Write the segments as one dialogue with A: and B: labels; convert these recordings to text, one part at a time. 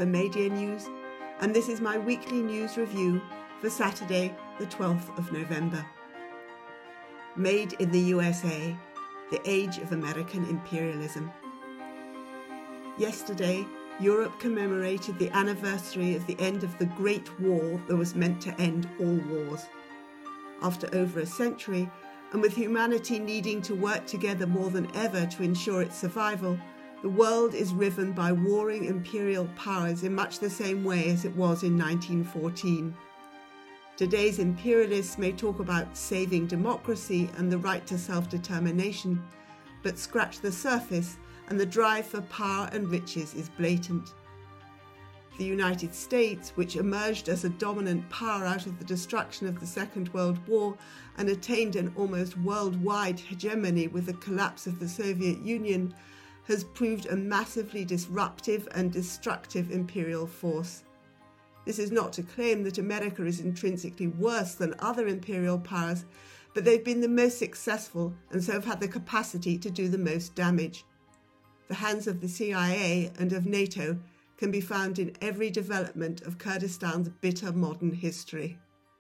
A: for Media News, and this is my weekly news review for Saturday, the 12th of November. Made in the USA, the age of American imperialism. Yesterday, Europe commemorated the anniversary of the end of the Great War that was meant to end all wars. After over a century, and with humanity needing to work together more than ever to ensure its survival, the world is riven by warring imperial powers in much the same way as it was in 1914. Today's imperialists may talk about saving democracy and the right to self-determination, but scratch the surface and the drive for power and riches is blatant. The United States, which emerged as a dominant power out of the destruction of the Second World War and attained an almost worldwide hegemony with the collapse of the Soviet Union, has proved a massively disruptive and destructive imperial force. This is not to claim that America is intrinsically worse than other imperial powers, but they've been the most successful and so have had the capacity to do the most damage. The hands of the CIA and of NATO can be found in every development of Kurdistan's bitter modern history.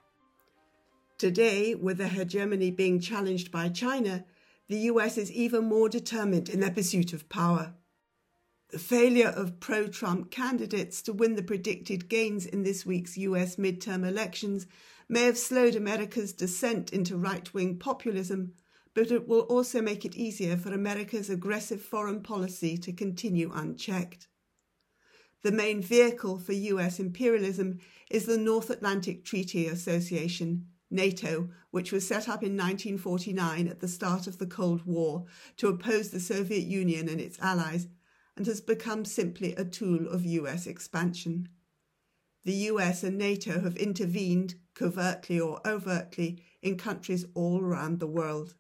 A: Today, with their hegemony being challenged by China, the US is even more determined in their pursuit of power. The failure of pro-Trump candidates to win the predicted gains in this week's US midterm elections may have slowed America's descent into right-wing populism, but it will also make it easier for America's aggressive foreign policy to continue unchecked. The main vehicle for US imperialism is the North Atlantic Treaty Association, NATO, which was set up in 1949 at the start of the Cold War to oppose the Soviet Union and its allies, and has become simply a tool of US expansion. The US and NATO have intervened, covertly or overtly, in countries all around the world.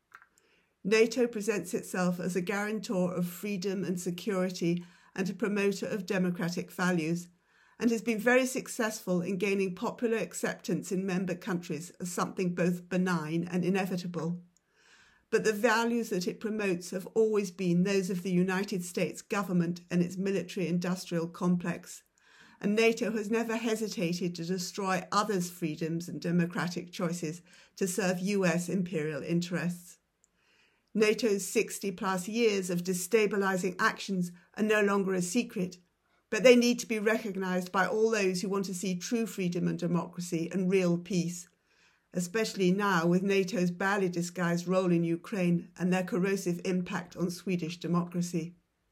A: NATO presents itself as a guarantor of freedom and security and a promoter of democratic values, and has been very successful in gaining popular acceptance in member countries as something both benign and inevitable. But the values that it promotes have always been those of the United States government and its military-industrial complex, and NATO has never hesitated to destroy others' freedoms and democratic choices to serve US imperial interests. NATO's 60-plus years of destabilizing actions are no longer a secret, but they need to be recognised by all those who want to see true freedom and democracy and real peace, especially now with NATO's badly disguised role in Ukraine and their corrosive impact on Swedish democracy.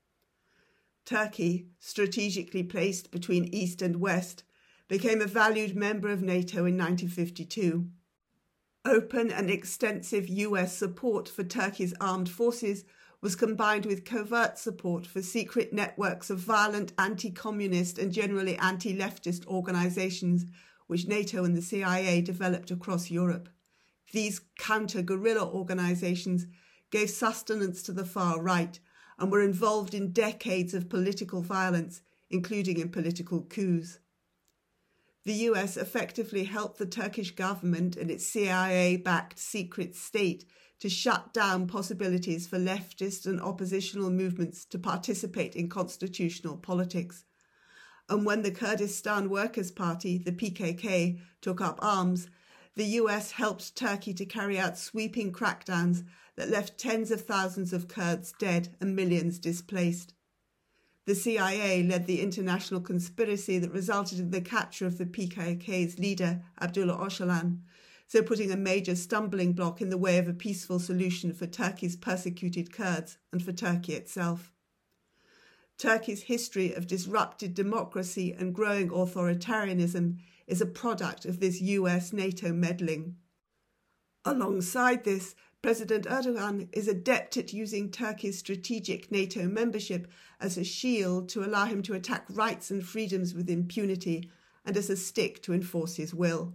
A: Turkey, strategically placed between East and West, became a valued member of NATO in 1952. Open and extensive US support for Turkey's armed forces was combined with covert support for secret networks of violent anti-communist and generally anti-leftist organisations which NATO and the CIA developed across Europe. These counter-guerrilla organisations gave sustenance to the far right and were involved in decades of political violence, including in political coups. The US effectively helped the Turkish government and its CIA-backed secret state to shut down possibilities for leftist and oppositional movements to participate in constitutional politics. And when the Kurdistan Workers' Party, the PKK, took up arms, the US helped Turkey to carry out sweeping crackdowns that left tens of thousands of Kurds dead and millions displaced. The CIA led the international conspiracy that resulted in the capture of the PKK's leader, Abdullah Öcalan, so putting a major stumbling block in the way of a peaceful solution for Turkey's persecuted Kurds and for Turkey itself. Turkey's history of disrupted democracy and growing authoritarianism is a product of this US-NATO meddling. Alongside this, President Erdogan is adept at using Turkey's strategic NATO membership as a shield to allow him to attack rights and freedoms with impunity and as a stick to enforce his will.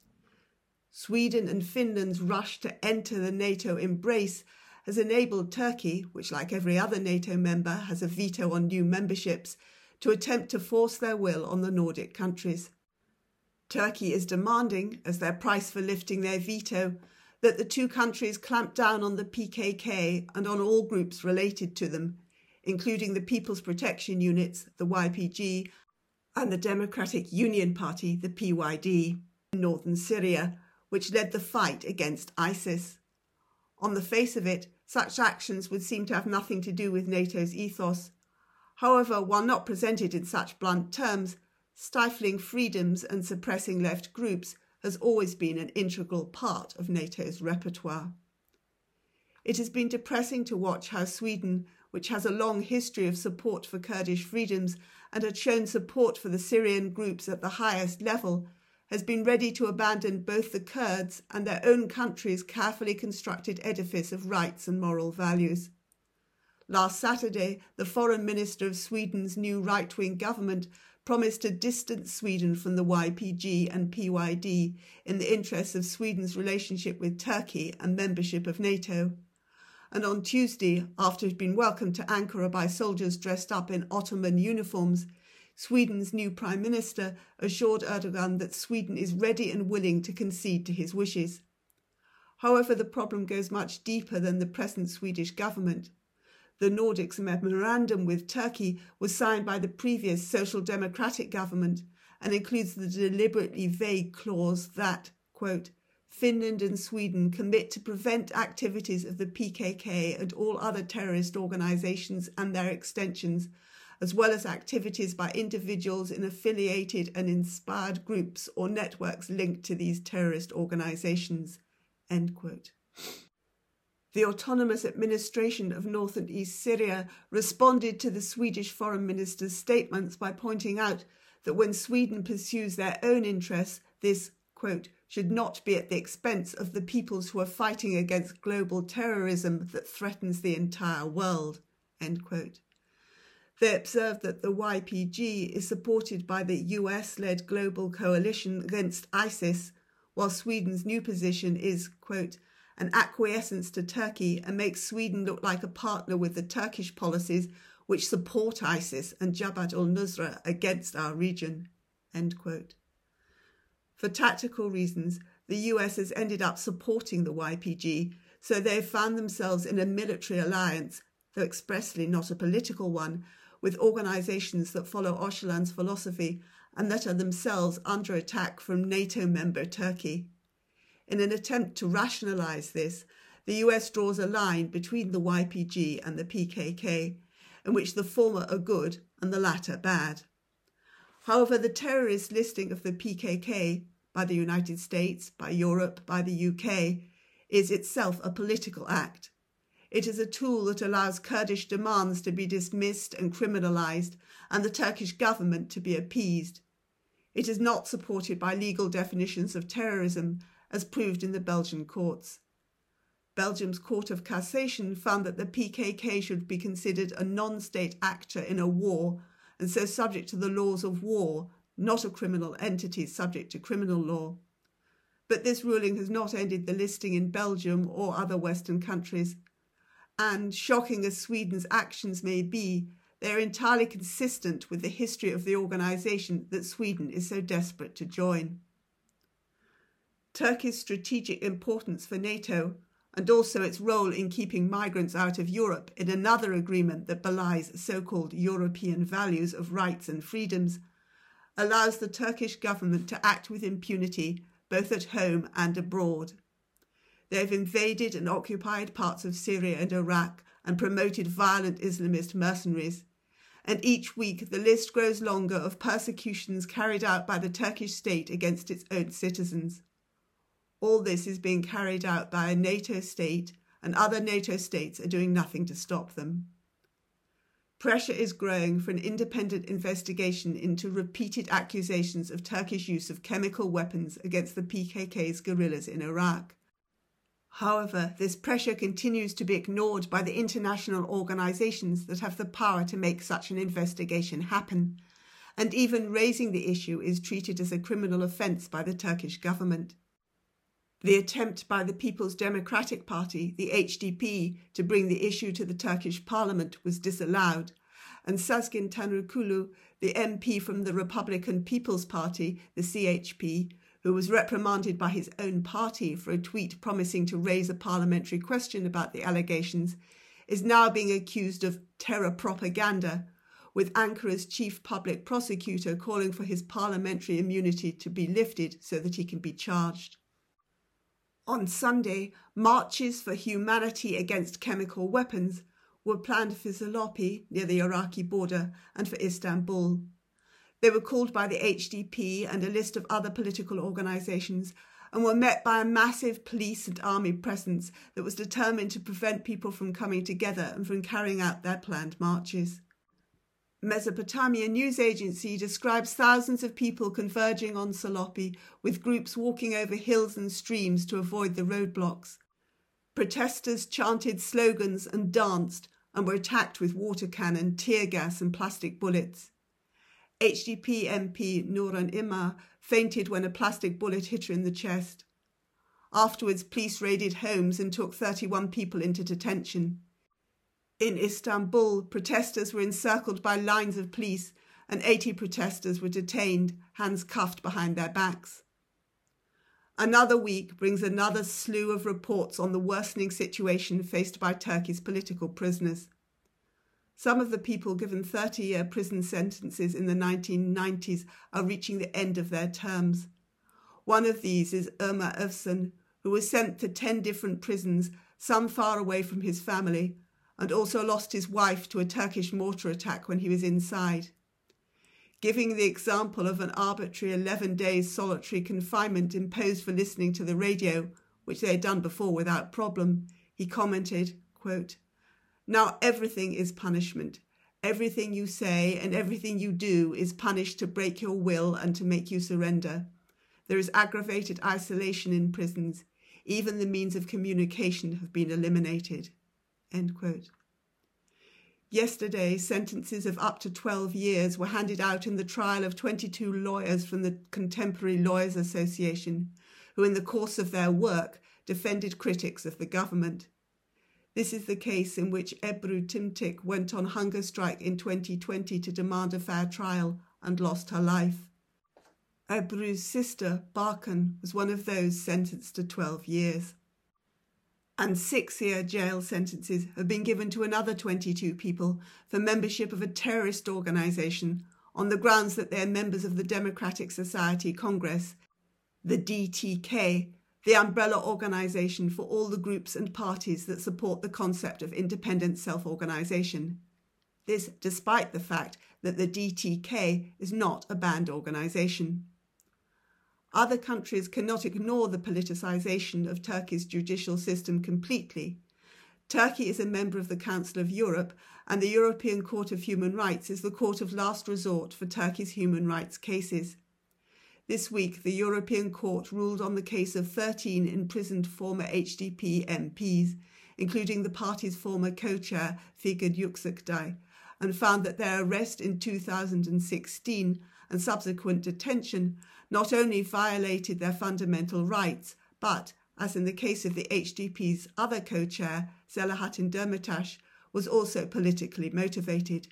A: Sweden and Finland's rush to enter the NATO embrace has enabled Turkey, which like every other NATO member has a veto on new memberships, to attempt to force their will on the Nordic countries. Turkey is demanding, as their price for lifting their veto, that the two countries clamp down on the PKK and on all groups related to them, including the People's Protection Units, the YPG, and the Democratic Union Party, the PYD, in northern Syria, which led the fight against ISIS. On the face of it, such actions would seem to have nothing to do with NATO's ethos. However, while not presented in such blunt terms, stifling freedoms and suppressing left groups has always been an integral part of NATO's repertoire. It has been depressing to watch how Sweden, which has a long history of support for Kurdish freedoms and had shown support for the Syrian groups at the highest level, has been ready to abandon both the Kurds and their own country's carefully constructed edifice of rights and moral values. Last Saturday, the Foreign Minister of Sweden's new right-wing government promised to distance Sweden from the YPG and PYD in the interests of Sweden's relationship with Turkey and membership of NATO. And on Tuesday, after it had been welcomed to Ankara by soldiers dressed up in Ottoman uniforms, Sweden's new Prime Minister assured Erdogan that Sweden is ready and willing to concede to his wishes. However, the problem goes much deeper than the present Swedish government. The Nordics memorandum with Turkey was signed by the previous Social Democratic government and includes the deliberately vague clause that, quote, Finland and Sweden commit to prevent activities of the PKK and all other terrorist organisations and their extensions, as well as activities by individuals in affiliated and inspired groups or networks linked to these terrorist organisations, end quote. The Autonomous Administration of North and East Syria responded to the Swedish Foreign Minister's statements by pointing out that when Sweden pursues their own interests, this, quote, should not be at the expense of the peoples who are fighting against global terrorism that threatens the entire world, end quote. They observed that the YPG is supported by the US-led global coalition against ISIS, while Sweden's new position is, quote, an acquiescence to Turkey and makes Sweden look like a partner with the Turkish policies which support ISIS and Jabhat al-Nusra against our region, end quote. For tactical reasons, the US has ended up supporting the YPG, so they have found themselves in a military alliance, though expressly not a political one, with organisations that follow Öcalan's philosophy and that are themselves under attack from NATO member Turkey. In an attempt to rationalise this, the US draws a line between the YPG and the PKK, in which the former are good and the latter bad. However, the terrorist listing of the PKK by the United States, by Europe, by the UK, is itself a political act. It is a tool that allows Kurdish demands to be dismissed and criminalised and the Turkish government to be appeased. It is not supported by legal definitions of terrorism, as proved in the Belgian courts. Belgium's Court of Cassation found that the PKK should be considered a non-state actor in a war and so subject to the laws of war, not a criminal entity subject to criminal law. But this ruling has not ended the listing in Belgium or other Western countries. And, shocking as Sweden's actions may be, they are entirely consistent with the history of the organisation that Sweden is so desperate to join. Turkey's strategic importance for NATO, and also its role in keeping migrants out of Europe in another agreement that belies so-called European values of rights and freedoms, allows the Turkish government to act with impunity both at home and abroad. They have invaded and occupied parts of Syria and Iraq and promoted violent Islamist mercenaries, and each week the list grows longer of persecutions carried out by the Turkish state against its own citizens. All this is being carried out by a NATO state, and other NATO states are doing nothing to stop them. Pressure is growing for an independent investigation into repeated accusations of Turkish use of chemical weapons against the PKK's guerrillas in Iraq. However, this pressure continues to be ignored by the international organisations that have the power to make such an investigation happen, and even raising the issue is treated as a criminal offence by the Turkish government. The attempt by the People's Democratic Party, the HDP, to bring the issue to the Turkish parliament was disallowed, and Sezgin Tanrıkulu, the MP from the Republican People's Party, the CHP, who was reprimanded by his own party for a tweet promising to raise a parliamentary question about the allegations, is now being accused of terror propaganda, with Ankara's chief public prosecutor calling for his parliamentary immunity to be lifted so that he can be charged. On Sunday, marches for humanity against chemical weapons were planned for Silopi, near the Iraqi border, and for Istanbul. They were called by the HDP and a list of other political organisations and were met by a massive police and army presence that was determined to prevent people from coming together and from carrying out their planned marches. Mesopotamia News Agency describes thousands of people converging on Silopi, with groups walking over hills and streams to avoid the roadblocks. Protesters chanted slogans and danced and were attacked with water cannon, tear gas and plastic bullets. HDP MP Nuran Imar fainted when a plastic bullet hit her in the chest. Afterwards, police raided homes and took 31 people into detention. In Istanbul, protesters were encircled by lines of police and 80 protesters were detained, hands cuffed behind their backs. Another week brings another slew of reports on the worsening situation faced by Turkey's political prisoners. Some of the people given 30-year prison sentences in the 1990s are reaching the end of their terms. One of these is Ömer Özcan, who was sent to 10 different prisons, some far away from his family, and also lost his wife to a Turkish mortar attack when he was inside. Giving the example of an arbitrary 11 days solitary confinement imposed for listening to the radio, which they had done before without problem, he commented, quote, "Now everything is punishment. Everything you say and everything you do is punished to break your will and to make you surrender. There is aggravated isolation in prisons. Even the means of communication have been eliminated." End quote. Yesterday, sentences of up to 12 years were handed out in the trial of 22 lawyers from the Contemporary Lawyers Association, who in the course of their work defended critics of the government. This is the case in which Ebru Timtik went on hunger strike in 2020 to demand a fair trial and lost her life. Ebru's sister, Barkan, was one of those sentenced to 12 years. And 6-year jail sentences have been given to another 22 people for membership of a terrorist organisation on the grounds that they are members of the Democratic Society Congress, the DTK, the umbrella organisation for all the groups and parties that support the concept of independent self-organisation. This despite the fact that the DTK is not a banned organisation. Other countries cannot ignore the politicisation of Turkey's judicial system completely. Turkey is a member of the Council of Europe, and the European Court of Human Rights is the court of last resort for Turkey's human rights cases. This week, the European Court ruled on the case of 13 imprisoned former HDP MPs, including the party's former co-chair, Figen Yüksekdag, and found that their arrest in 2016 and subsequent detention not only violated their fundamental rights, but, as in the case of the HDP's other co-chair, Selahattin Demirtas, was also politically motivated.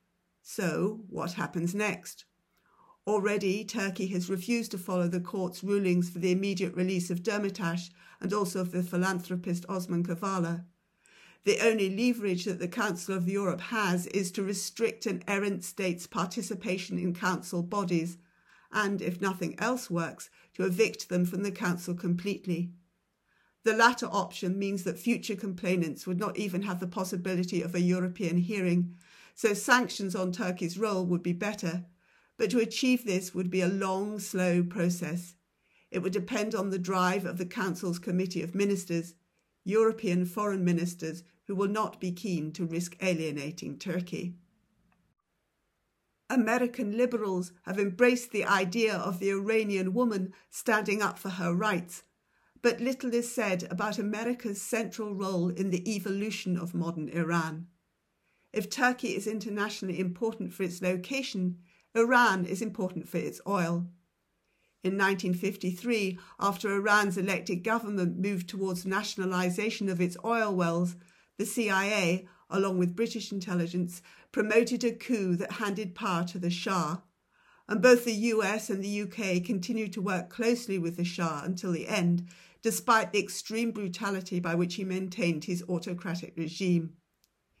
A: So, what happens next? Already, Turkey has refused to follow the court's rulings for the immediate release of Demirtas and also of the philanthropist Osman Kavala. The only leverage that the Council of Europe has is to restrict an errant state's participation in council bodies, and, if nothing else works, to evict them from the council completely. The latter option means that future complainants would not even have the possibility of a European hearing, so sanctions on Turkey's role would be better, but to achieve this would be a long, slow process. It would depend on the drive of the Council's Committee of Ministers, European foreign ministers who will not be keen to risk alienating Turkey. American liberals have embraced the idea of the Iranian woman standing up for her rights, but little is said about America's central role in the evolution of modern Iran. If Turkey is internationally important for its location, Iran is important for its oil. In 1953, after Iran's elected government moved towards nationalization of its oil wells, the CIA, along with British intelligence, promoted a coup that handed power to the Shah, and both the US and the UK continued to work closely with the Shah until the end, despite the extreme brutality by which he maintained his autocratic regime.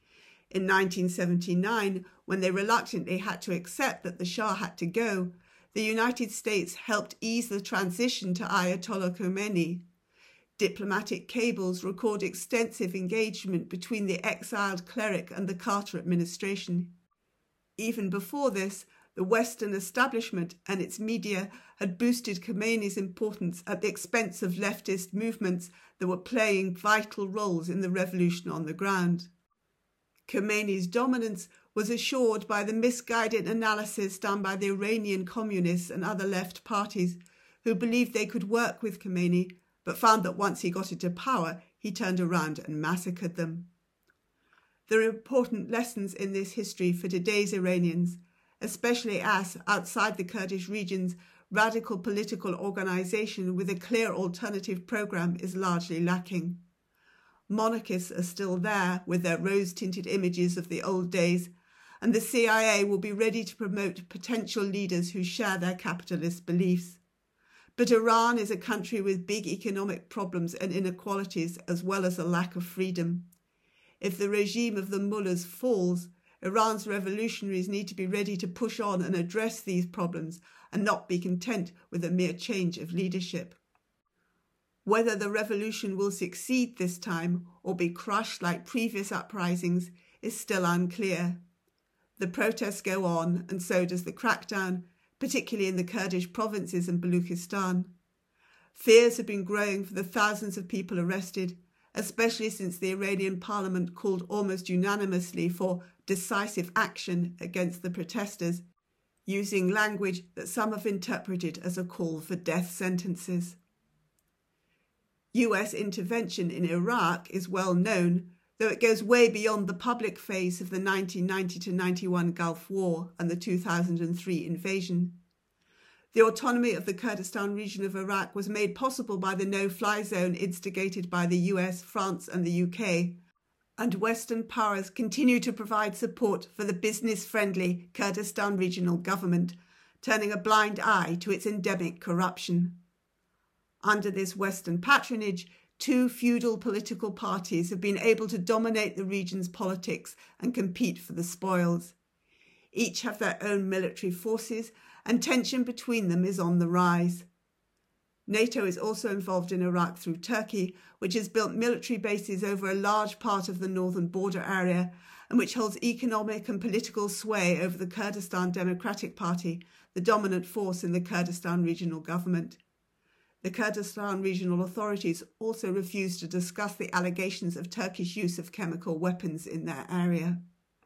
A: In 1979, when they reluctantly had to accept that the Shah had to go, the United States helped ease the transition to Ayatollah Khomeini. Diplomatic cables record extensive engagement between the exiled cleric and the Carter administration. Even before this, the Western establishment and its media had boosted Khomeini's importance at the expense of leftist movements that were playing vital roles in the revolution on the ground. Khomeini's dominance was assured by the misguided analysis done by the Iranian communists and other left parties who believed they could work with Khomeini, but found that once he got into power, he turned around and massacred them. There are important lessons in this history for today's Iranians, especially as, outside the Kurdish regions, radical political organization with a clear alternative program is largely lacking. Monarchists are still there with their rose-tinted images of the old days, and the CIA will be ready to promote potential leaders who share their capitalist beliefs. But Iran is a country with big economic problems and inequalities, as well as a lack of freedom. If the regime of the mullahs falls, Iran's revolutionaries need to be ready to push on and address these problems and not be content with a mere change of leadership. Whether the revolution will succeed this time or be crushed like previous uprisings is still unclear. The protests go on, and so does the crackdown, particularly in the Kurdish provinces and Baluchistan. Fears have been growing for the thousands of people arrested, especially since the Iranian parliament called almost unanimously for decisive action against the protesters, using language that some have interpreted as a call for death sentences. US intervention in Iraq is well known, though it goes way beyond the public phase of the 1990-91 Gulf War and the 2003 invasion. The autonomy of the Kurdistan region of Iraq was made possible by the no-fly zone instigated by the US, France and the UK, and Western powers continue to provide support for the business-friendly Kurdistan regional government, turning a blind eye to its endemic corruption. Under this Western patronage, two feudal political parties have been able to dominate the region's politics and compete for the spoils. Each have their own military forces, and tension between them is on the rise. NATO is also involved in Iraq through Turkey, which has built military bases over a large part of the northern border area and which holds economic and political sway over the Kurdistan Democratic Party, the dominant force in the Kurdistan regional government. The Kurdistan regional authorities also refused to discuss the allegations of Turkish use of chemical weapons in their area.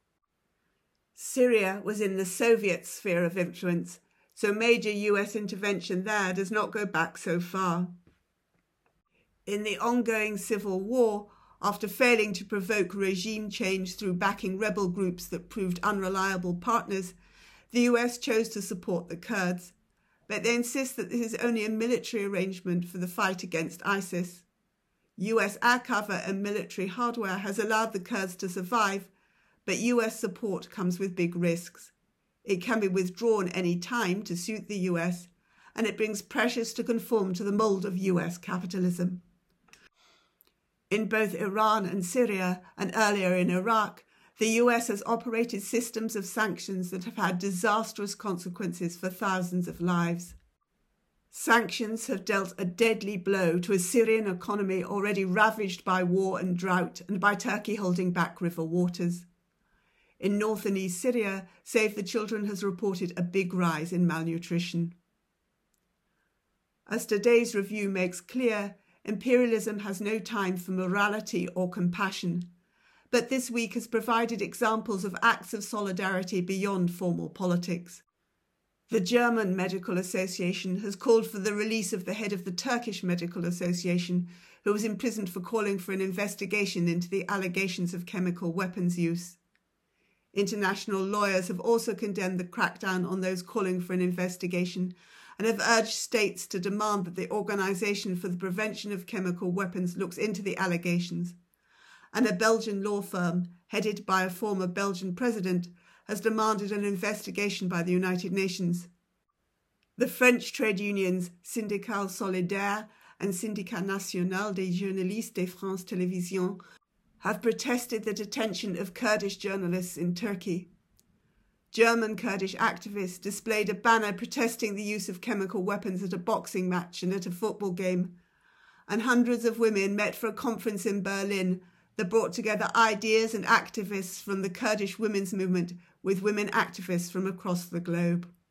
A: Syria was in the Soviet sphere of influence, so major US intervention there does not go back so far. In the ongoing civil war, after failing to provoke regime change through backing rebel groups that proved unreliable partners, the US chose to support the Kurds, but they insist that this is only a military arrangement for the fight against ISIS. US air cover and military hardware has allowed the Kurds to survive, but US support comes with big risks. It can be withdrawn any time to suit the US, and it brings pressures to conform to the mold of US capitalism. In both Iran and Syria, and earlier in Iraq, the US has operated systems of sanctions that have had disastrous consequences for thousands of lives. Sanctions have dealt a deadly blow to a Syrian economy already ravaged by war and drought and by Turkey holding back river waters. In north and east Syria, Save the Children has reported a big rise in malnutrition. As today's review makes clear, imperialism has no time for morality or compassion, but this week has provided examples of acts of solidarity beyond formal politics. The German Medical Association has called for the release of the head of the Turkish Medical Association, who was imprisoned for calling for an investigation into the allegations of chemical weapons use. International lawyers have also condemned the crackdown on those calling for an investigation and have urged states to demand that the Organisation for the Prevention of Chemical Weapons looks into the allegations. And a Belgian law firm, headed by a former Belgian president, has demanded an investigation by the United Nations. The French trade unions Syndicale Solidaire and Syndicat National des Journalistes de France Télévisions have protested the detention of Kurdish journalists in Turkey. German Kurdish activists displayed a banner protesting the use of chemical weapons at a boxing match and at a football game, and hundreds of women met for a conference in Berlin that brought together ideas and activists from the Kurdish women's movement with women activists from across the globe.